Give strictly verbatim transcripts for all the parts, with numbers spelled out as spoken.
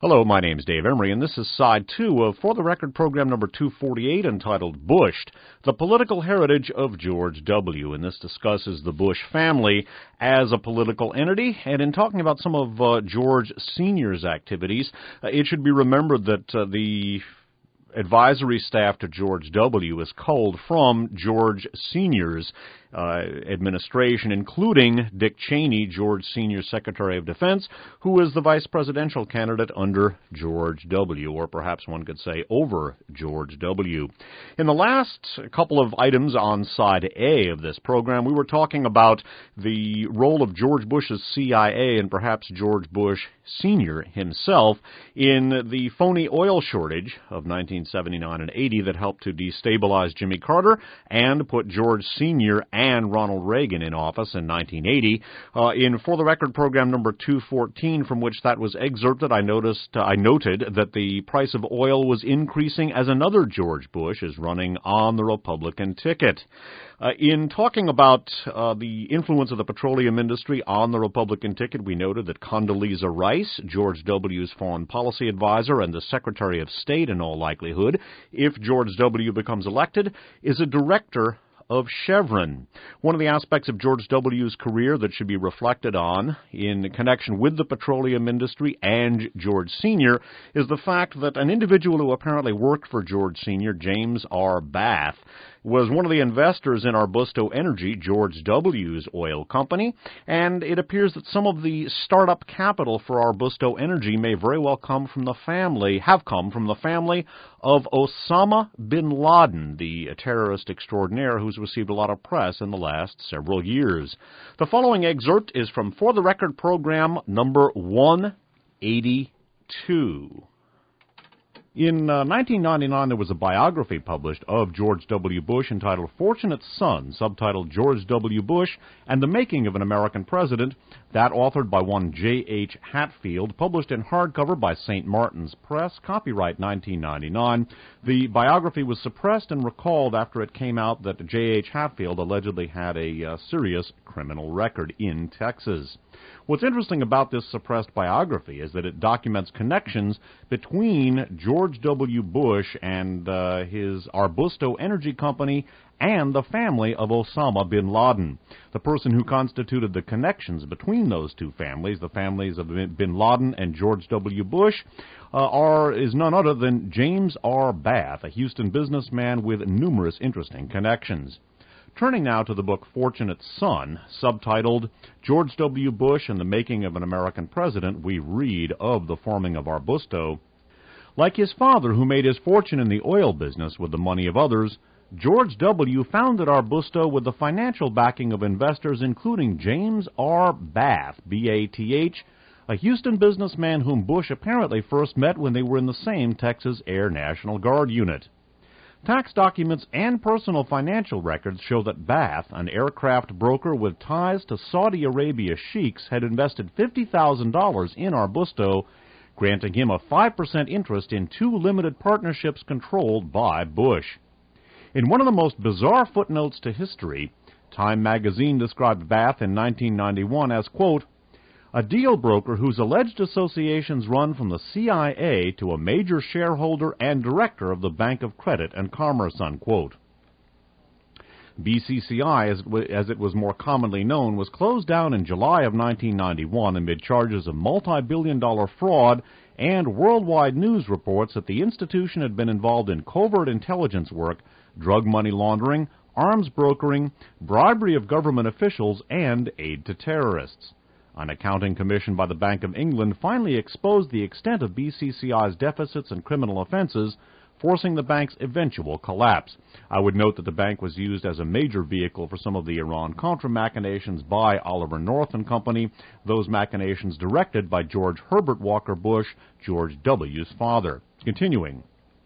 Hello, my name's Dave Emery, and this is side two of For the Record program number two forty-eight, entitled Bushed, The Political Heritage of George W. And this discusses the Bush family as a political entity. And in talking about some of uh, George Senior's activities, uh, it should be remembered that uh, the advisory staff to George W. is culled from George Senior's Uh, administration, including Dick Cheney, George Senior's Secretary of Defense, who was the vice presidential candidate under George W., or perhaps one could say over George W. In the last couple of items on side A of this program, we were talking about the role of George Bush's C I A and perhaps George Bush Senior himself in the phony oil shortage of nineteen seventy-nine and eighty that helped to destabilize Jimmy Carter and put George Senior and Ronald Reagan in office in nineteen eighty. Uh, in For the Record program number two fourteen, from which that was excerpted, I noticed, uh, I noted that the price of oil was increasing as another George Bush is running on the Republican ticket. Uh, in talking about uh, the influence of the petroleum industry on the Republican ticket, we noted that Condoleezza Rice, George W.'s foreign policy advisor and the Secretary of State in all likelihood, if George W. becomes elected, is a director of Chevron. One of the aspects of George W.'s career that should be reflected on in connection with the petroleum industry and George Senior is the fact that an individual who apparently worked for George Senior, James R. Bath, was one of the investors in Arbusto Energy, George W.'s oil company, and it appears that some of the startup capital for Arbusto Energy may very well come from the family, have come from the family of Osama bin Laden, the terrorist extraordinaire who's received a lot of press in the last several years. The following excerpt is from For the Record program number one eighty-two. In uh, nineteen ninety-nine, there was a biography published of George W. Bush entitled Fortunate Son, subtitled George W. Bush and the Making of an American President, that authored by one J H Hatfield, published in hardcover by Saint Martin's Press, copyright nineteen ninety-nine. The biography was suppressed and recalled after it came out that J H Hatfield allegedly had a uh, serious criminal record in Texas. What's interesting about this suppressed biography is that it documents connections between George W. Bush and uh, his Arbusto Energy Company and the family of Osama bin Laden. The person who constituted the connections between those two families, the families of bin Laden and George W. Bush, uh, are is none other than James R. Bath, a Houston businessman with numerous interesting connections. Turning now to the book Fortunate Son, subtitled George W. Bush and the Making of an American President, we read of the forming of Arbusto. Like his father, who made his fortune in the oil business with the money of others, George W. founded Arbusto with the financial backing of investors including James R. Bath, B A T H, a Houston businessman whom Bush apparently first met when they were in the same Texas Air National Guard unit. Tax documents and personal financial records show that Bath, an aircraft broker with ties to Saudi Arabia sheiks, had invested fifty thousand dollars in Arbusto, granting him a five percent interest in two limited partnerships controlled by Bush. In one of the most bizarre footnotes to history, Time magazine described Bath in nineteen ninety-one as, quote, a deal broker whose alleged associations run from the C I A to a major shareholder and director of the Bank of Credit and Commerce, unquote. B C C I, as, as it was more commonly known, was closed down in July of nineteen ninety-one amid charges of multi-billion dollar fraud and worldwide news reports that the institution had been involved in covert intelligence work, drug money laundering, arms brokering, bribery of government officials, and aid to terrorists. An accounting commission by the Bank of England finally exposed the extent of B C C I's deficits and criminal offenses, forcing the bank's eventual collapse. I would note that the bank was used as a major vehicle for some of the Iran-Contra machinations by Oliver North and Company, those machinations directed by George Herbert Walker Bush, George W.'s father. Continuing.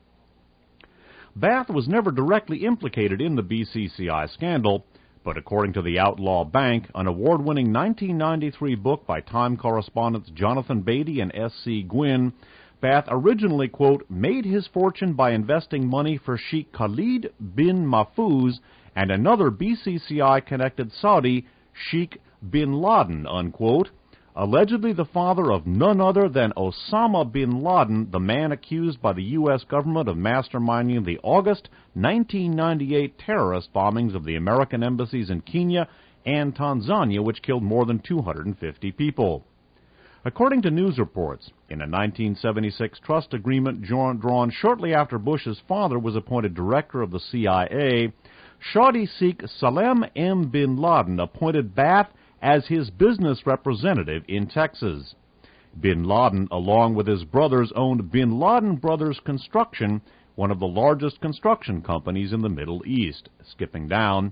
Bath was never directly implicated in the B C C I scandal, but according to the Outlaw Bank, an award-winning nineteen ninety-three book by Time correspondents Jonathan Beatty and S C Gwynn, Bath originally, quote, made his fortune by investing money for Sheikh Khalid bin Mahfouz and another B C C I-connected Saudi, Sheikh bin Laden, unquote, allegedly the father of none other than Osama bin Laden, the man accused by the U S government of masterminding the August nineteen ninety-eight terrorist bombings of the American embassies in Kenya and Tanzania, which killed more than two hundred fifty people. According to news reports, in a nineteen seventy-six trust agreement drawn shortly after Bush's father was appointed director of the C I A, Saudi Sheikh Salem M. bin Laden appointed Baath as his business representative in Texas. Bin Laden, along with his brothers, owned Bin Laden Brothers Construction, one of the largest construction companies in the Middle East. Skipping down,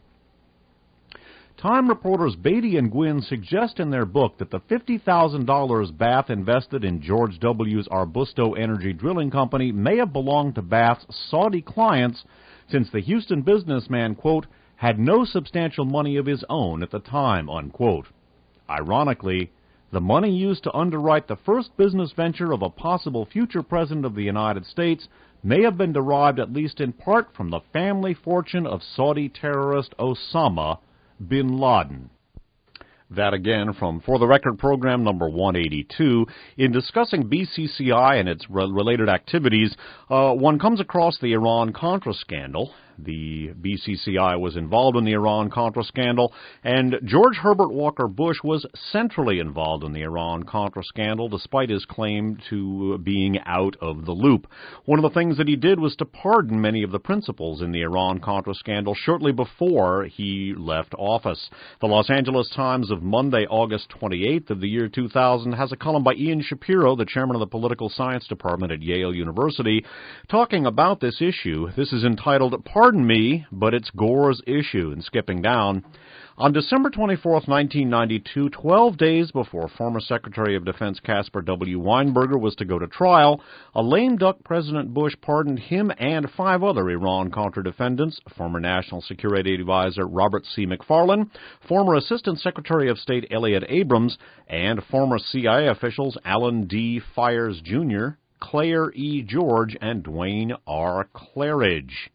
Time reporters Beatty and Gwynn suggest in their book that the fifty thousand dollars Baath invested in George W.'s Arbusto Energy Drilling Company may have belonged to Baath's Saudi clients, since the Houston businessman, quote, had no substantial money of his own at the time, unquote. Ironically, the money used to underwrite the first business venture of a possible future president of the United States may have been derived at least in part from the family fortune of Saudi terrorist Osama bin Laden. That again from For the Record program number one eighty-two. In discussing B C C I and its re- related activities, uh, one comes across the Iran-Contra scandal. The B C C I was involved in the Iran-Contra scandal, and George Herbert Walker Bush was centrally involved in the Iran-Contra scandal, despite his claim to being out of the loop. One of the things that he did was to pardon many of the principals in the Iran-Contra scandal shortly before he left office. The Los Angeles Times of Monday, August twenty-eighth of the year two thousand, has a column by Ian Shapiro, the chairman of the Political Science Department at Yale University, talking about this issue. This is entitled, Pardon Me, but It's Gore's Issue. And skipping down, on December twenty-fourth, nineteen ninety-two, twelve days before former Secretary of Defense Caspar W. Weinberger was to go to trial, a lame duck President Bush pardoned him and five other Iran-Contra defendants, former National Security Advisor Robert C. McFarlane, former Assistant Secretary of State Elliott Abrams, and former C I A officials Alan D. Fires, Junior, Claire E. George, and Dwayne R. Claridge.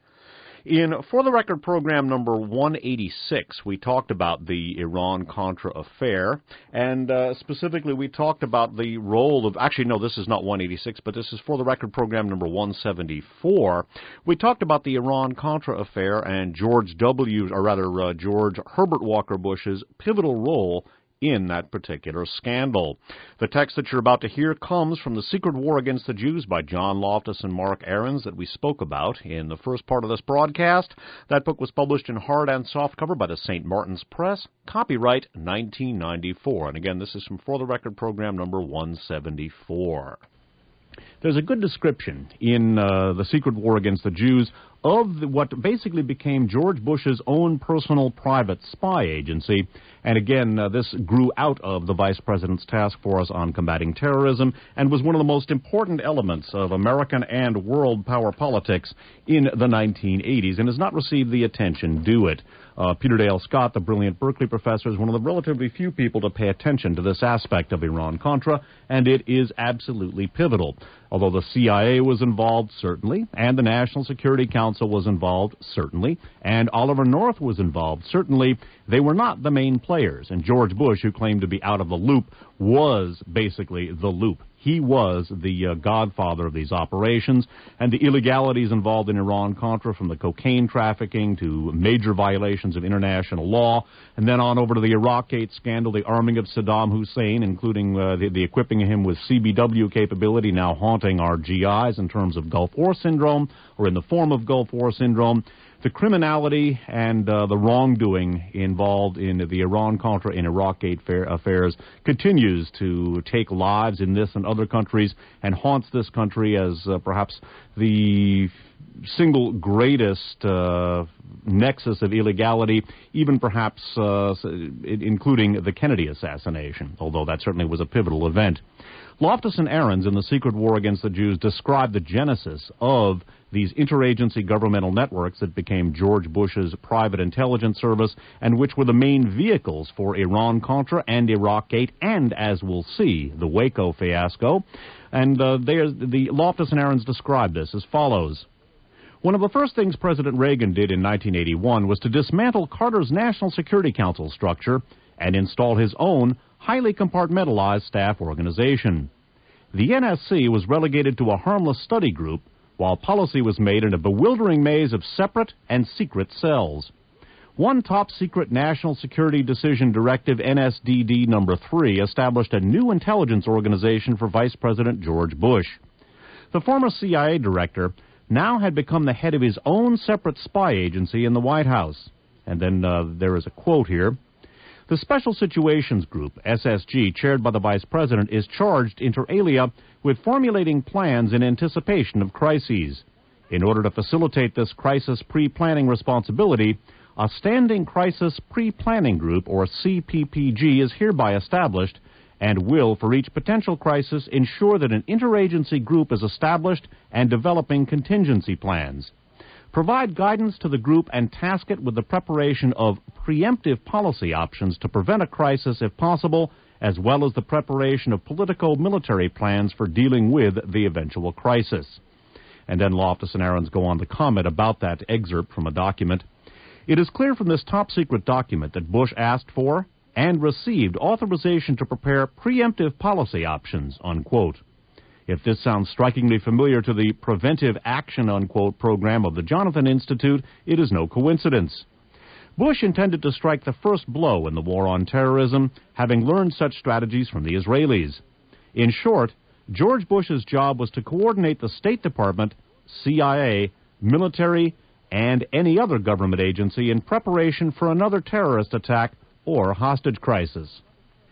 In For the Record program number one eighty-six, we talked about the Iran-Contra affair, and uh, specifically we talked about the role of, actually no, this is not one eighty-six, but this is For the Record program number one seventy-four. We talked about the Iran-Contra affair and George W., or rather uh, George Herbert Walker Bush's pivotal role in that particular scandal. The text that you're about to hear comes from The Secret War Against the Jews by John Loftus and Mark Ahrens that we spoke about in the first part of this broadcast. That book was published in hard and softcover by the Saint Martin's Press, copyright nineteen ninety-four. And again, this is from For the Record program number one seventy-four. There's a good description in uh, The Secret War Against the Jews of the, what basically became George Bush's own personal private spy agency. And again, uh, this grew out of the Vice President's Task Force on Combating Terrorism and was one of the most important elements of American and world power politics in the nineteen eighties and has not received the attention due it. Uh, Peter Dale Scott, the brilliant Berkeley professor, is one of the relatively few people to pay attention to this aspect of Iran-Contra, and it is absolutely pivotal. Although the C I A was involved, certainly, and the National Security Council was involved, certainly, and Oliver North was involved, certainly, they were not the main players. And George Bush, who claimed to be out of the loop, was basically the loop. He was the uh, godfather of these operations, and the illegalities involved in Iran-Contra, from the cocaine trafficking to major violations of international law, and then on over to the Iraq-Gate scandal, the arming of Saddam Hussein, including uh, the, the equipping of him with C B W capability, now haunting our G Is in terms of Gulf War syndrome, or in the form of Gulf War syndrome. The criminality and uh, the wrongdoing involved in the Iran-Contra and Iraq-Gate affairs continues to take lives in this and other countries and haunts this country as uh, perhaps the single greatest uh, nexus of illegality, even perhaps uh, including the Kennedy assassination, although that certainly was a pivotal event. Loftus and Ahrens in The Secret War Against the Jews describe the genesis of these interagency governmental networks that became George Bush's private intelligence service and which were the main vehicles for Iran-Contra and Iraq-Gate and, as we'll see, the Waco fiasco. And uh, the Loftus and Ahrens describe this as follows. One of the first things President Reagan did in nineteen eighty-one was to dismantle Carter's National Security Council structure and install his own highly compartmentalized staff organization. The N S C was relegated to a harmless study group, while policy was made in a bewildering maze of separate and secret cells. One top-secret National Security Decision Directive, N S D D number three, established a new intelligence organization for Vice President George Bush. The former C I A director now had become the head of his own separate spy agency in the White House. And then uh, there is a quote here. The Special Situations Group, S S G, chaired by the Vice President, is charged, inter alia, with formulating plans in anticipation of crises. In order to facilitate this crisis pre-planning responsibility, a Standing Crisis Pre-Planning Group, or C P P G, is hereby established and will, for each potential crisis, ensure that an interagency group is established and developing contingency plans. Provide guidance to the group and task it with the preparation of preemptive policy options to prevent a crisis if possible, as well as the preparation of politico-military plans for dealing with the eventual crisis. And then Loftus and Ahrens go on to comment about that excerpt from a document. It is clear from this top-secret document that Bush asked for and received authorization to prepare preemptive policy options, unquote. If this sounds strikingly familiar to the Preventive Action, unquote, program of the Jonathan Institute, it is no coincidence. Bush intended to strike the first blow in the war on terrorism, having learned such strategies from the Israelis. In short, George Bush's job was to coordinate the State Department, C I A, military, and any other government agency in preparation for another terrorist attack or hostage crisis.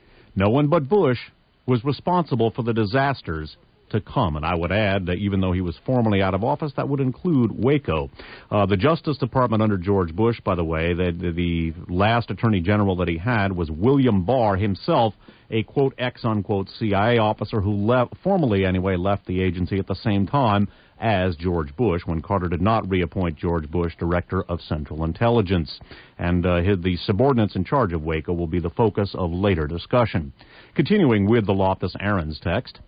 No one but Bush was responsible for the disasters to come, and I would add that even though he was formally out of office, that would include Waco. Uh, the Justice Department under George Bush, by the way, the, the last Attorney General that he had was William Barr, himself a, quote, ex-unquote C I A officer who left, formally anyway, left the agency at the same time as George Bush, when Carter did not reappoint George Bush Director of Central Intelligence. And uh, his, the subordinates in charge of Waco will be the focus of later discussion. Continuing with the Loftus Ahrens text.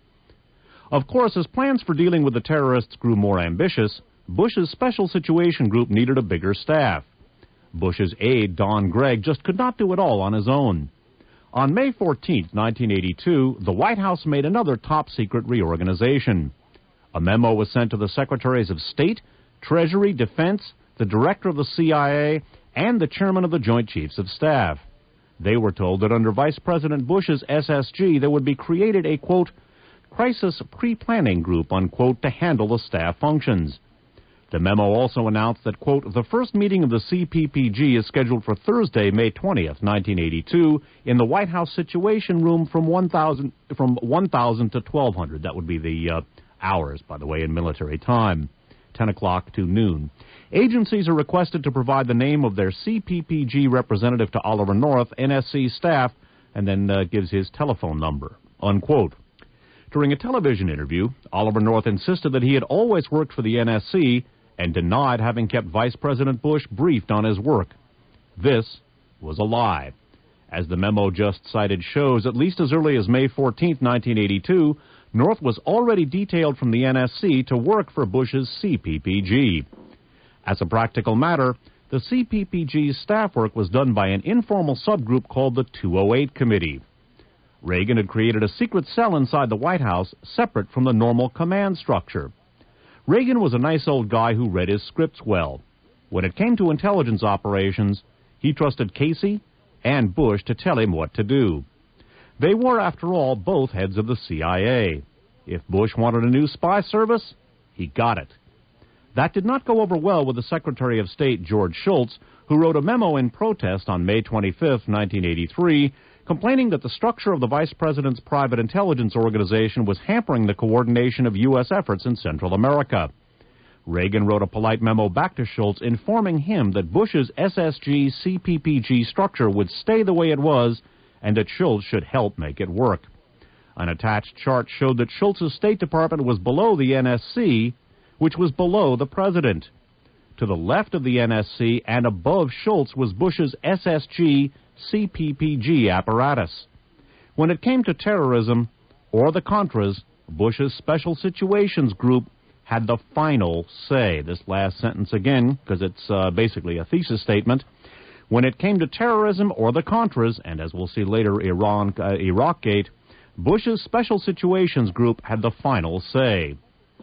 Of course, as plans for dealing with the terrorists grew more ambitious, Bush's Special Situation Group needed a bigger staff. Bush's aide, Don Gregg, just could not do it all on his own. On May fourteenth, nineteen eighty-two, the White House made another top-secret reorganization. A memo was sent to the Secretaries of State, Treasury, Defense, the Director of the C I A, and the Chairman of the Joint Chiefs of Staff. They were told that under Vice President Bush's S S G, there would be created a, quote, crisis pre-planning group, unquote, to handle the staff functions. The memo also announced that, quote, the first meeting of the C P P G is scheduled for Thursday, May twentieth, nineteen eighty-two, in the White House Situation Room from one thousand from one thousand to twelve hundred. That would be the uh, hours, by the way, in military time, ten o'clock to noon. Agencies are requested to provide the name of their C P P G representative to Oliver North, N S C staff, and then uh, gives his telephone number, unquote. During a television interview, Oliver North insisted that he had always worked for the N S C and denied having kept Vice President Bush briefed on his work. This was a lie. As the memo just cited shows, at least as early as May fourteenth, nineteen eighty-two, North was already detailed from the N S C to work for Bush's C P P G. As a practical matter, the C P P G's staff work was done by an informal subgroup called the two oh eight Committee. Reagan had created a secret cell inside the White House separate from the normal command structure. Reagan was a nice old guy who read his scripts well. When it came to intelligence operations, he trusted Casey and Bush to tell him what to do. They were, after all, both heads of the C I A. If Bush wanted a new spy service, he got it. That did not go over well with the Secretary of State, George Shultz, who wrote a memo in protest on May twenty-fifth, nineteen eighty-three, complaining that the structure of the Vice President's private intelligence organization was hampering the coordination of U S efforts in Central America. Reagan wrote a polite memo back to Shultz informing him that Bush's S S G C P P G structure would stay the way it was and that Shultz should help make it work. An attached chart showed that Shultz's State Department was below the N S C, which was below the President. To the left of the N S C and above Shultz was Bush's S S G C P P G apparatus. When it came to terrorism or the Contras, Bush's Special Situations Group had the final say. This last sentence again, because it's uh, basically a thesis statement. When it came to terrorism or the Contras, and as we'll see later, Iran, uh, Iraqgate, Bush's Special Situations Group had the final say.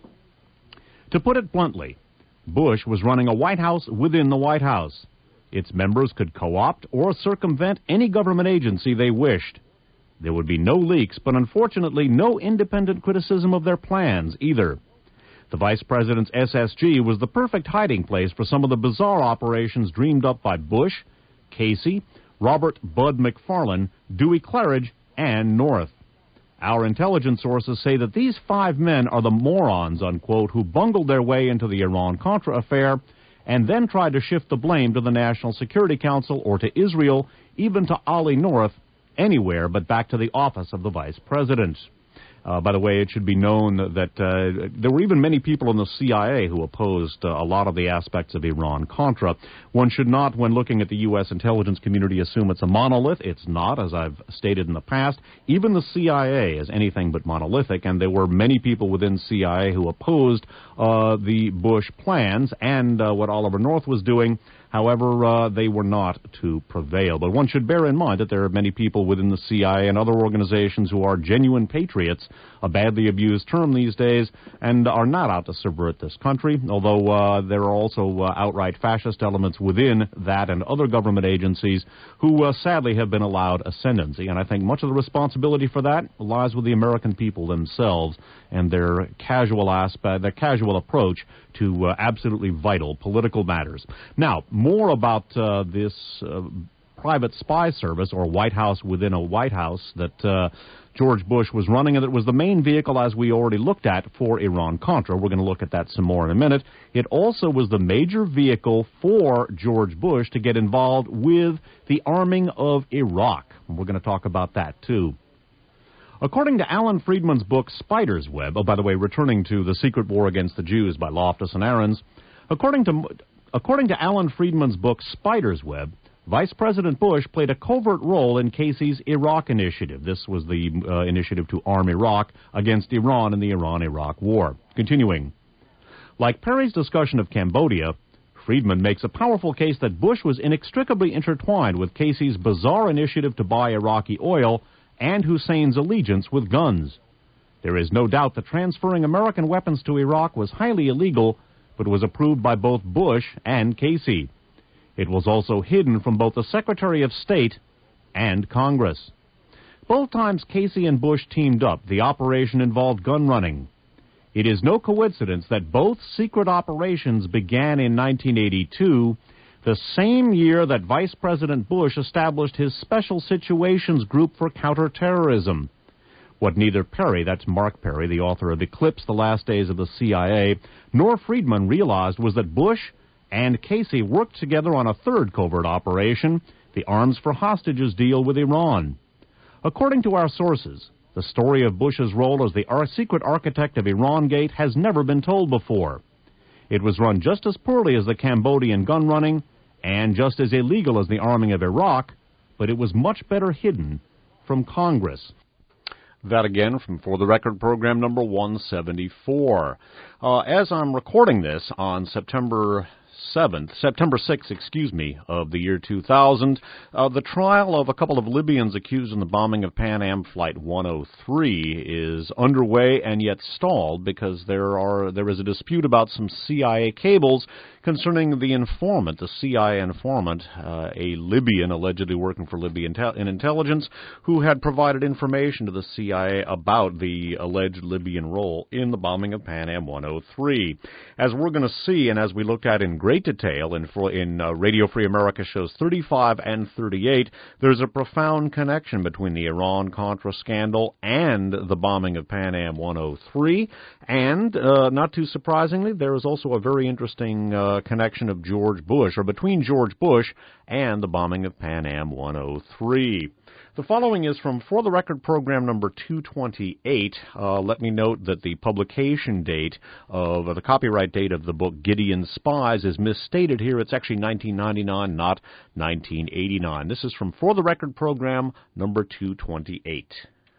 To put it bluntly, Bush was running a White House within the White House. Its members could co-opt or circumvent any government agency they wished. There would be no leaks, but unfortunately no independent criticism of their plans either. The Vice President's S S G was the perfect hiding place for some of the bizarre operations dreamed up by Bush, Casey, Robert Bud McFarlane, Dewey Claridge, and North. Our intelligence sources say that these five men are the morons, unquote, who bungled their way into the Iran-Contra affair and then tried to shift the blame to the National Security Council or to Israel, even to Ollie North, anywhere but back to the office of the Vice President. Uh, by the way, it should be known that uh, there were even many people in the C I A who opposed uh, a lot of the aspects of Iran-Contra. One should not, when looking at the U S intelligence community, assume it's a monolith. It's not, as I've stated in the past. Even the C I A is anything but monolithic, and there were many people within C I A who opposed uh, the Bush plans and uh, what Oliver North was doing. However, uh, they were not to prevail. But one should bear in mind that there are many people within the C I A and other organizations who are genuine patriots, a badly abused term these days, and are not out to subvert this country, although uh, there are also uh, outright fascist elements within that and other government agencies who uh, sadly have been allowed ascendancy. And I think much of the responsibility for that lies with the American people themselves and their casual aspect, their casual approach to uh, absolutely vital political matters. Now, more about uh, this uh, private spy service, or White House within a White House, that uh, George Bush was running, and it was the main vehicle, as we already looked at, for Iran-Contra. We're going to look at that some more in a minute. It also was the major vehicle for George Bush to get involved with the arming of Iraq. And we're going to talk about that, too. According to Alan Friedman's book, Spider's Web, oh, by the way, returning to The Secret War Against the Jews by Loftus and Ahrens, according to, according to Alan Friedman's book, Spider's Web, Vice President Bush played a covert role in Casey's Iraq initiative. This was the uh, initiative to arm Iraq against Iran in the Iran-Iraq War. Continuing, like Perry's discussion of Cambodia, Friedman makes a powerful case that Bush was inextricably intertwined with Casey's bizarre initiative to buy Iraqi oil and Hussein's allegiance with guns. There is no doubt that transferring American weapons to Iraq was highly illegal, but was approved by both Bush and Casey. It was also hidden from both the Secretary of State and Congress. Both times Casey and Bush teamed up, the operation involved gun running. It is no coincidence that both secret operations began in nineteen eighty-two, the same year that Vice President Bush established his Special Situations Group for Counterterrorism. What neither Perry, that's Mark Perry, the author of Eclipse, The Last Days of the C I A, nor Friedman realized was that Bush and Casey worked together on a third covert operation, the Arms for Hostages deal with Iran. According to our sources, the story of Bush's role as the secret architect of Irangate has never been told before. It was run just as poorly as the Cambodian gun running and just as illegal as the arming of Iraq, but it was much better hidden from Congress. That again from For the Record program number one seventy-four. Uh, as I'm recording this on September seventh, September sixth, excuse me, of the year two thousand, uh, the trial of a couple of Libyans accused in the bombing of Pan Am Flight one oh three is underway and yet stalled because there are there is a dispute about some C I A cables concerning the informant, the C I A informant, uh, a Libyan allegedly working for Libyan tel- in intelligence, who had provided information to the C I A about the alleged Libyan role in the bombing of Pan Am one oh three. As we're going to see, and as we looked at in great detail in, in uh, Radio Free America shows thirty-five and thirty-eight, there's a profound connection between the Iran-Contra scandal and the bombing of Pan Am one oh three, and uh, not too surprisingly, there is also a very interesting uh, connection of George Bush, or between George Bush and the bombing of Pan Am one oh three. The following is from For the Record program number two twenty-eight. Uh, let me note that the publication date of uh, the copyright date of the book Gideon Spies is misstated here. It's actually nineteen ninety-nine, not nineteen eighty-nine. This is from For the Record program number two twenty-eight.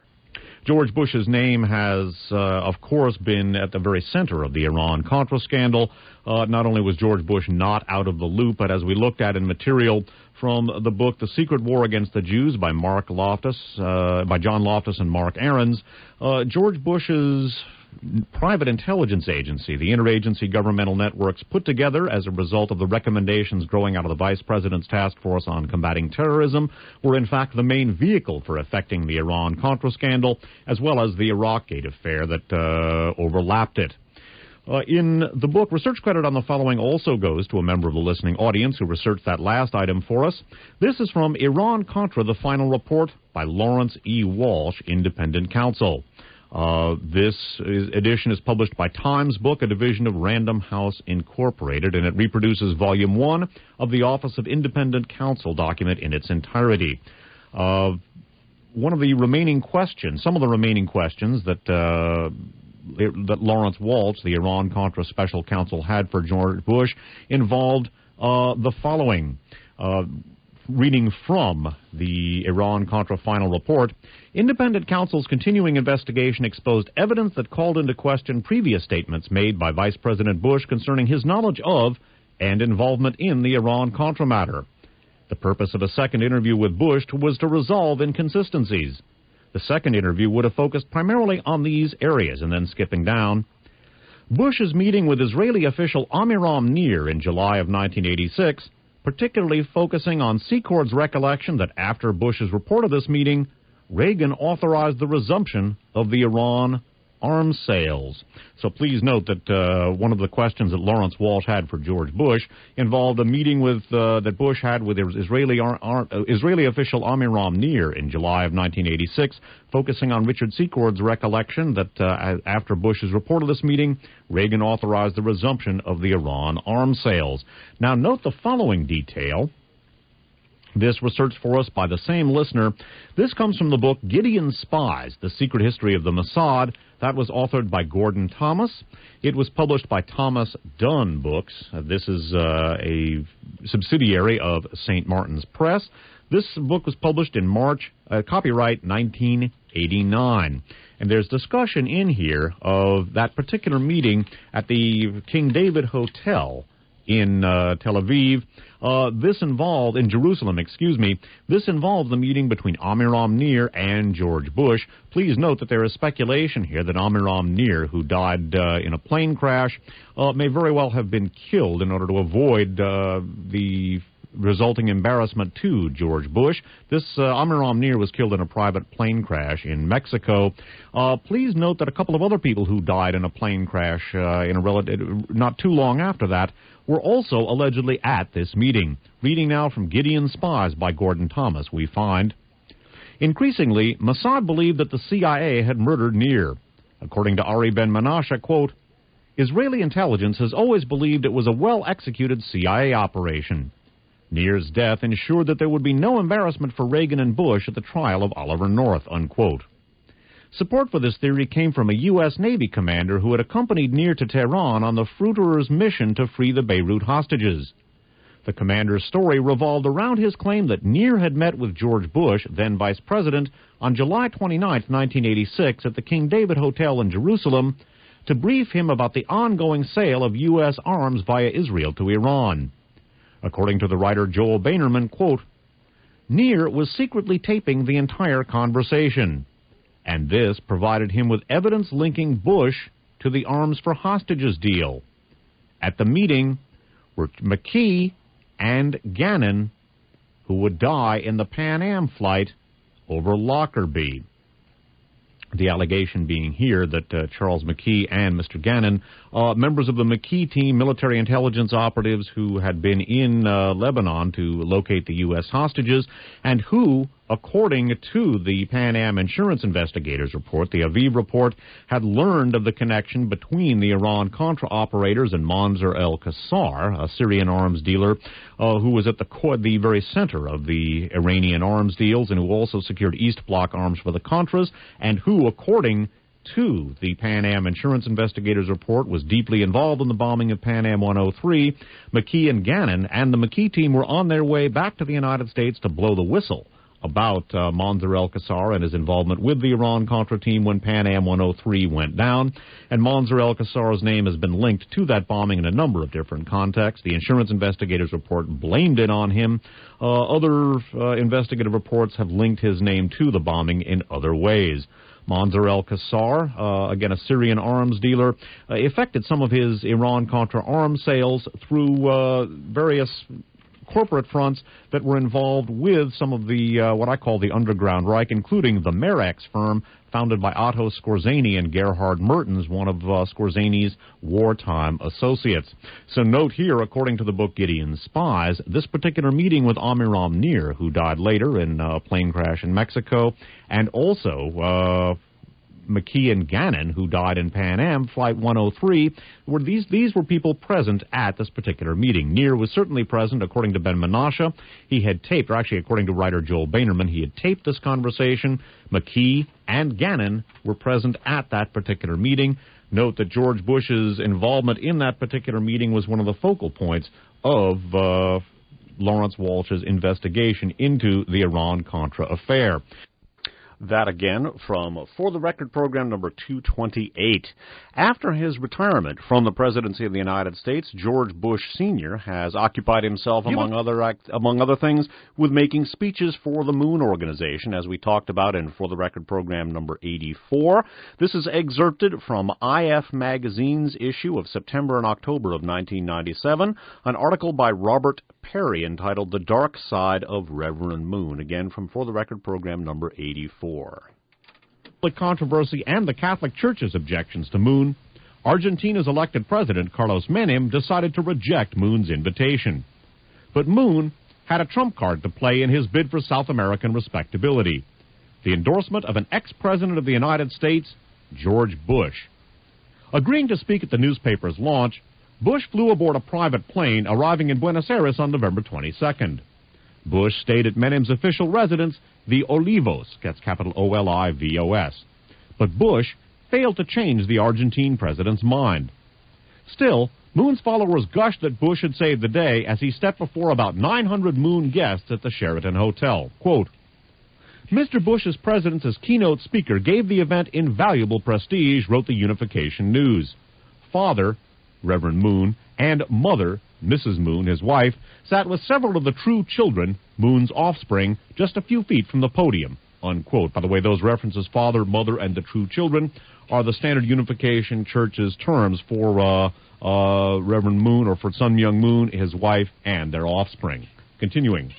George Bush's name has, uh, of course, been at the very center of the Iran-Contra scandal. Uh, not only was George Bush not out of the loop, but as we looked at in material from the book The Secret War Against the Jews by Mark Loftus, uh, by John Loftus and Mark Ahrens. Uh, George Bush's private intelligence agency, the Interagency Governmental Networks, put together as a result of the recommendations growing out of the Vice President's Task Force on Combating Terrorism, were in fact the main vehicle for effecting the Iran-Contra scandal, as well as the Iraq-Gate affair that uh, overlapped it. Uh, in the book, research credit on the following also goes to a member of the listening audience who researched that last item for us. This is from Iran-Contra, the Final Report by Lawrence E. Walsh, Independent Counsel. Uh, this is, edition is published by Times Book, a division of Random House Incorporated, and it reproduces Volume one of the Office of Independent Counsel document in its entirety. Uh, one of the remaining questions, some of the remaining questions that uh, that Lawrence Walsh, the Iran-Contra Special Counsel, had for George Bush involved uh, the following. Uh, reading from the Iran-Contra Final Report, Independent Counsel's continuing investigation exposed evidence that called into question previous statements made by Vice President Bush concerning his knowledge of and involvement in the Iran-Contra matter. The purpose of a second interview with Bush was to resolve inconsistencies. The second interview would have focused primarily on these areas, and then skipping down. Bush's meeting with Israeli official Amiram Nir in July of nineteen eighty-six, particularly focusing on Secord's recollection that after Bush's report of this meeting, Reagan authorized the resumption of the Iran arms sales. So please note that uh, one of the questions that Lawrence Walsh had for George Bush involved a meeting with uh, that Bush had with Israeli ar- ar- uh, Israeli official Amiram Nir in July of nineteen eighty-six, focusing on Richard Secord's recollection that uh, after Bush's report of this meeting, Reagan authorized the resumption of the Iran arms sales. Now note the following detail. This research for us by the same listener. This comes from the book Gideon Spies, The Secret History of the Mossad. That was authored by Gordon Thomas. It was published by Thomas Dunn Books. Uh, this is uh, a subsidiary of Saint Martin's Press. This book was published in March, uh, copyright nineteen eighty-nine. And there's discussion in here of that particular meeting at the King David Hotel in uh, Tel Aviv. Uh, this involved, in Jerusalem, excuse me, this involved the meeting between Amiram Nir and George Bush. Please note that there is speculation here that Amiram Nir, who died uh, in a plane crash, uh, may very well have been killed in order to avoid uh, the resulting embarrassment to George Bush. This uh, Amiram Nir was killed in a private plane crash in Mexico. Uh, please note that a couple of other people who died in a plane crash uh, in a relative, not too long after that were also allegedly at this meeting. Reading now from Gideon Spies by Gordon Thomas, we find, increasingly, Mossad believed that the C I A had murdered Nir. According to Ari Ben Menashe, quote, Israeli intelligence has always believed it was a well-executed C I A operation. Nir's death ensured that there would be no embarrassment for Reagan and Bush at the trial of Oliver North, unquote. Support for this theory came from a U S Navy commander who had accompanied Nir to Tehran on the Fruiterer's mission to free the Beirut hostages. The commander's story revolved around his claim that Nir had met with George Bush, then vice president, on July twenty-ninth, nineteen eighty-six, at the King David Hotel in Jerusalem to brief him about the ongoing sale of U S arms via Israel to Iran. According to the writer Joel Bainerman, quote, Nir was secretly taping the entire conversation, and this provided him with evidence linking Bush to the arms for hostages deal. At the meeting were McKee and Gannon, who would die in the Pan Am flight over Lockerbie. The allegation being here that uh, Charles McKee and Mister Gannon, uh, members of the McKee team, military intelligence operatives who had been in uh, Lebanon to locate the U S hostages, and who, according to the Pan Am insurance investigators report, the Aviv report, had learned of the connection between the Iran-Contra operators and Mansour el-Qassar, a Syrian arms dealer uh, who was at the, core, the very center of the Iranian arms deals and who also secured East Bloc arms for the Contras, and who, according to the Pan Am insurance investigators report, was deeply involved in the bombing of Pan Am one oh three. McKee and Gannon and the McKee team were on their way back to the United States to blow the whistle about uh, Monzer El-Kassar and his involvement with the Iran-Contra team when Pan Am one oh three went down. And Monzer El-Kassar's name has been linked to that bombing in a number of different contexts. The insurance investigators report blamed it on him. Uh, other uh, investigative reports have linked his name to the bombing in other ways. Monzer El-Kassar, uh, again a Syrian arms dealer, uh, effected some of his Iran-Contra arms sales through uh, various corporate fronts that were involved with some of the, uh, what I call the underground Reich, including the Merex firm founded by Otto Skorzeny and Gerhard Mertens, one of uh, Skorzany's wartime associates. So note here, according to the book Gideon's Spies, this particular meeting with Amiram Nir, who died later in a plane crash in Mexico, and also uh, McKee and Gannon, who died in Pan Am Flight one oh three, were these these were people present at this particular meeting. Nir was certainly present, according to Ben Menashe. He had taped, or actually according to writer Joel Bainerman, he had taped this conversation. McKee and Gannon were present at that particular meeting. Note that George Bush's involvement in that particular meeting was one of the focal points of uh, Lawrence Walsh's investigation into the Iran-Contra affair. That again from For the Record program number two twenty-eight. After his retirement from the presidency of the United States, George Bush Senior has occupied himself, among other act, among other things, with making speeches for the Moon Organization, as we talked about in For the Record program number eighty-four. This is excerpted from I F Magazine's issue of September and October of nineteen ninety-seven, an article by Robert Perry entitled The Dark Side of Reverend Moon, again from For the Record program number eighty-four. The controversy and the Catholic Church's objections to Moon, Argentina's elected president, Carlos Menem, decided to reject Moon's invitation. But Moon had a trump card to play in his bid for South American respectability: the endorsement of an ex-president of the United States, George Bush. Agreeing to speak at the newspaper's launch, Bush flew aboard a private plane, arriving in Buenos Aires on November twenty-second. Bush stayed at Menem's official residence, the Olivos, that's capital O L I V O S. But Bush failed to change the Argentine president's mind. Still, Moon's followers gushed that Bush had saved the day as he stepped before about nine hundred Moon guests at the Sheraton Hotel. Quote, Mister Bush's presence as keynote speaker gave the event invaluable prestige, wrote the Unification News. Father, Reverend Moon, and Mother, Missus Moon, his wife, sat with several of the true children, Moon's offspring, just a few feet from the podium, unquote. By the way, those references, father, mother, and the true children, are the standard Unification Church's terms for uh, uh, Reverend Moon, or for Sun Myung Moon, his wife, and their offspring. Continuing.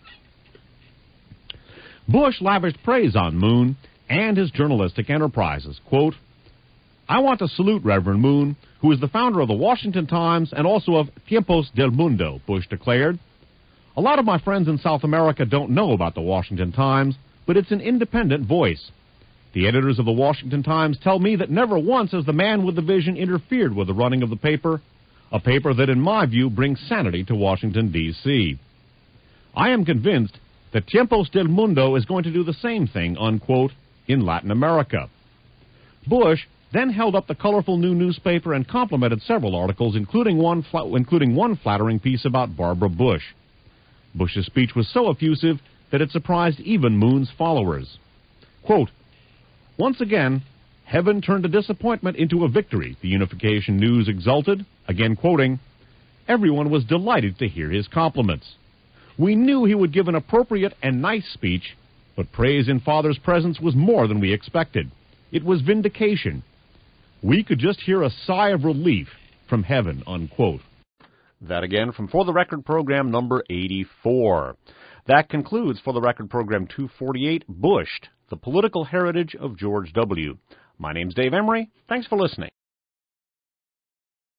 Bush lavished praise on Moon and his journalistic enterprises. Quote, I want to salute Reverend Moon, who is the founder of the Washington Times and also of Tiempos del Mundo, Bush declared. A lot of my friends in South America don't know about the Washington Times, but it's an independent voice. The editors of the Washington Times tell me that never once has the man with the vision interfered with the running of the paper, a paper that, in my view, brings sanity to Washington, D C I am convinced that Tiempos del Mundo is going to do the same thing, unquote, in Latin America. Bush then held up the colorful new newspaper and complimented several articles, including one, including one flattering piece about Barbara Bush. Bush's speech was so effusive that it surprised even Moon's followers. Quote, once again, heaven turned a disappointment into a victory, the Unification News exulted, again quoting, everyone was delighted to hear his compliments. We knew he would give an appropriate and nice speech, but praise in Father's presence was more than we expected. It was vindication. We could just hear a sigh of relief from heaven, unquote. That again from For the Record program number eighty-four. That concludes For the Record program two forty-eight, Bushed, the Political Heritage of George W. My name's Dave Emery. Thanks for listening.